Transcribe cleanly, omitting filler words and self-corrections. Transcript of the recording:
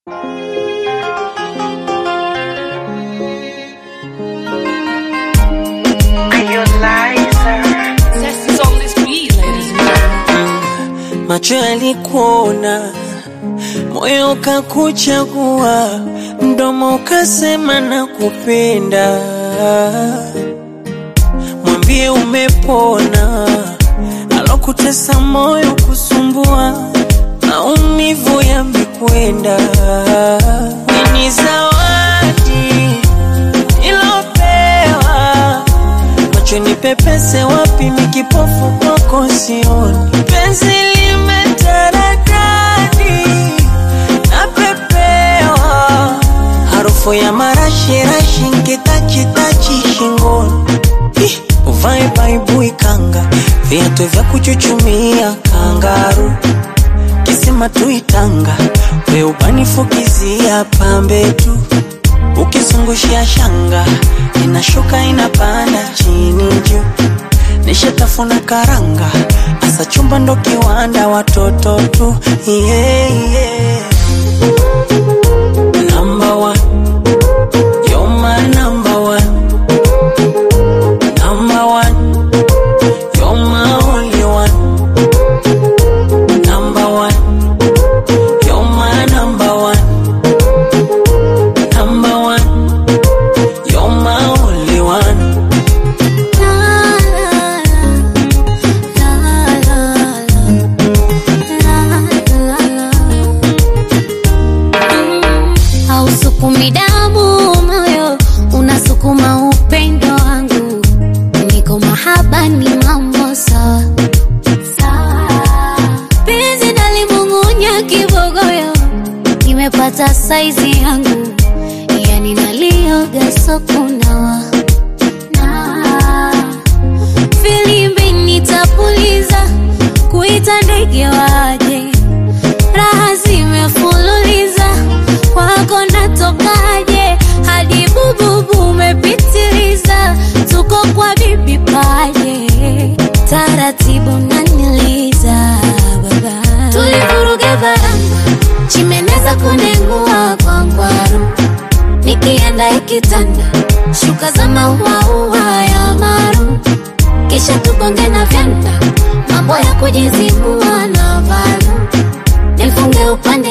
Macho yalikuona, moyo ukakuchagua, mdomo ukasema nakupenda. Mwambie umepona, alokutesa moyo kusumbua, maumivu yamekwenda. Ni zawadi ilopewa, macho nipepese wapi mikipofu kwako sioni. Penzi limetaradadi napepewa, harufu ya marashi rashi nkitachi shingoni. Uvae baibui kanga, viatu vya kuchuchumia kangaru, kisima tuitanga, we ubanifukizia pambe tu. Ukizungushia shanga, inashuka inapanda chini juu. Nishatafuna karanga, asa chumba ndo kiwanda watoto tu. Yeah, yeah. Number one, you're my number one. Number one, you're my only one. Number one, you're my number one. Number one, you're my only one. Hausukumi damu moyo, unasukuma upendo wangu. Niko mahaba ni mambo sawa sawa. Penzi nalimung'unya kibogoyo, nimepata saizi yangu. Yani nalioga sokunawa na filimbi nitapuliza, kuita ndege waje. Raha zimefululiza, kwako natokaje. Hadi bububu umepitiliza, tuko kwa bibi paje. Taratibu naniliza baba, tulivuruge baranga, chimeneza kunengua kwa ngwaru. Nikienda ikitanda, shuka za maua ya maru. Kisha tugonge na vyanda, mambo ya kujizibua na valu. Nifunge upande